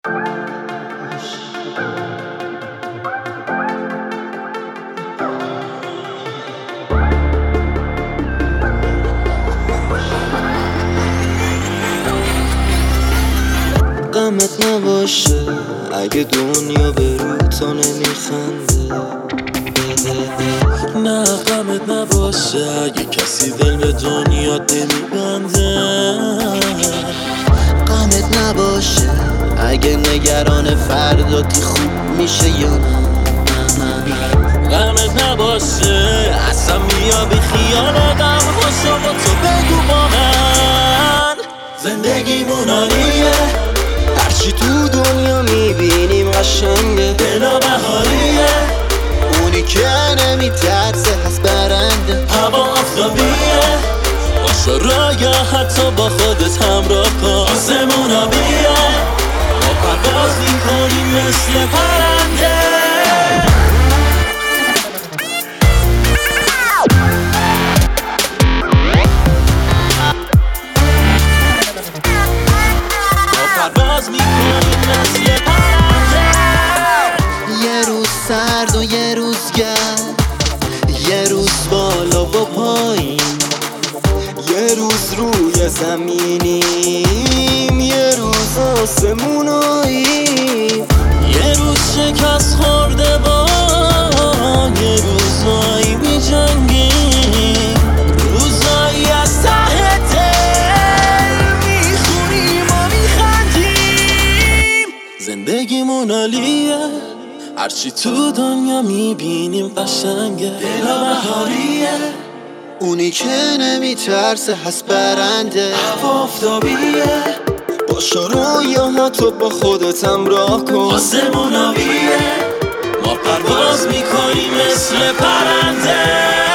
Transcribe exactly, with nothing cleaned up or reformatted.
غمت نباشه اگه دنیا به رو تو نمیخنده. نه غمت نباشه اگه کسی دل به دنیا نمیبنده. غمت نباشه اگه نگران فرداتی خوب میشه یا نه. غمت نباشه اصلا بیا بی خیالتم خوشو با تو بگو با من. زندگیمون عالیه، هرچی تو دنیا میبینیم قشنگه. دلا بهاریه، اونی که نمیترسه هست برنده. هوا آفتابیه، باشه رایا حتی با خودت همراه کن. آسمون آبیه، ما پرواز میکنیم مثل پرنده. پرواز میکنیم مثل پرنده. یه روز سرد و یه روز گرم، یه روز بالا و پایین، یه روز روی زمینیم، یه روز آسموناییم. یه روز شکست خورده با یه روزایی میجنگیم، روزایی از ته دل میخونیم و میخندیم. زندگیمون عالیه، هرچی تو دنیا میبینیم قشنگه. دلا بهاریه، اونی که نمیترسه هست برنده. هوا آفتابیه، باشه رویا حتی با خودت همراه کن. آسمون آبیه، ما پرواز میکنیم مثل پرنده.